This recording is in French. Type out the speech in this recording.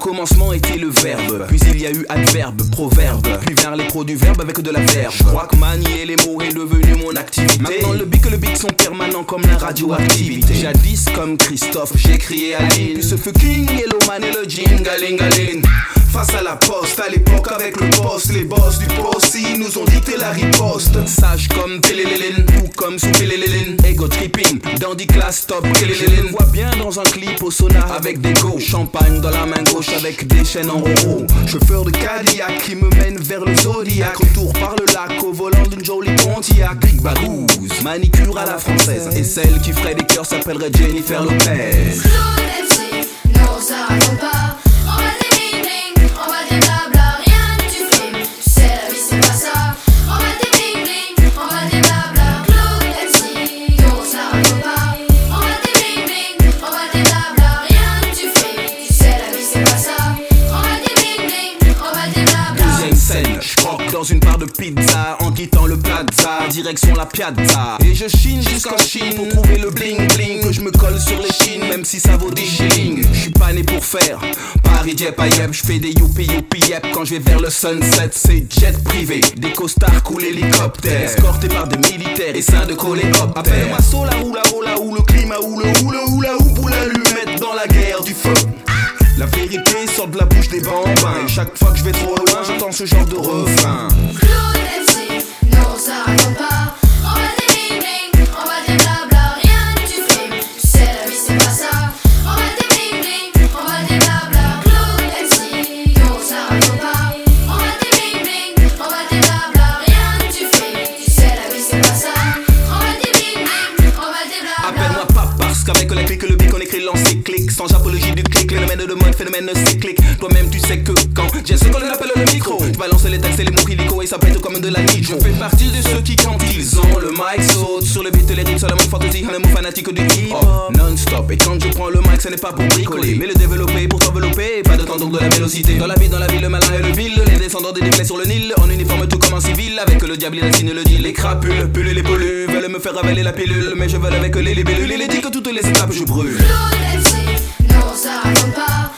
commencement était le verbe, puis il y a eu adverbe, proverbe, puis vers les pros du verbe avec de la verbe. Je crois que manier les mots est devenu mon activité. Maintenant le bic sont permanents comme la radioactivité. Jadis comme Christophe, j'ai crié Aline, puis ce fucking Yellow Man et le jingalingaling. Face à la poste, à l'époque avec le boss, les boss du poste, ils nous ont dicté la riposte. Sage comme Télélélène, ou comme sous Télélélène. Ego tripping, dandy class top Télélélène. Je me vois bien dans un clip au sauna avec des go. Champagne dans la main gauche avec des chaînes en roro. Chauffeur de Cadillac qui me mène vers le Zodiac. Retour par le lac au volant d'une jolie Pontiac. Big Barouze, manicure à la française. Et celle qui ferait des cœurs s'appellerait Jennifer Lopez. Claude MC, non ça raconte pas. On va des bling bling, on va des blabla. Rien que tu fais, tu sais la vie c'est pas ça. On va des bling bling, on va des blabla. Claude MC, non ça raconte pas. On va des bling bling, on va des blabla. Rien que tu fais, tu sais la vie c'est pas ça. On va des bling bling, on va des blabla. Deuxième scène, je croque dans une part de pizza en quittant le plaza, direction la piazza. Et je chine jusqu'en Chine pour trouver le bling bling que je me colle sur les chines, même si ça vaut 10 shillings. Je suis pas né pour faire Paris Jep Ayep, je fais des youpi youpi yep. Quand je vais vers le sunset, c'est jet privé, des costards cool hélicoptères, escortés par des militaires et seins de coléoptères. Appelle-moi Sola Oula ou le climat ou le hula ou pour l'allumette dans la guerre du feu. La vérité sort de la bouche des bambins, et chaque fois que je vais trop loin, j'entends ce genre de refrain. Claude MC, non ça raconte pas. On va des bling bling, on va des blabla. Rien que tu fais, tu sais la vie c'est pas ça. On va des bling bling, on va des blabla. Claude MC, non ça raconte pas. On va des bling bling, on va des blabla. Rien que tu fais, tu sais la vie c'est pas ça. On va des bling bling, on va des blabla. Appelle-moi pas parce qu'avec la clique le bic on écrit l'encyclique. Sans apologie du clic, phénomène de mode, phénomène cyclique. Toi-même tu sais que quand j'ai ce qu'on appelle le micro, je balance les textes et les mots illico et ça pète comme de la nitro. Je fais partie de ceux qui quand ils ont le mic saute sur le beat, les rythmes, sur la mode fantasy, un amour fanatique du hip-hop non-stop. Et quand je prends le mic, ce n'est pas pour bricoler, mais le développer pour t'envelopper. Pas de temps donc de la vélocité. Dans la vie, le malin et le vil, les descendants des déflets sur le Nil, en uniforme tout comme un civil, avec le diable il signe le deal. Les crapules, pulls et les pollus veulent me faire avaler la pilule, mais je veux avec les libellules. Il est dit que toutes les étapes je brûle. Claude MC, non ça raconte pas.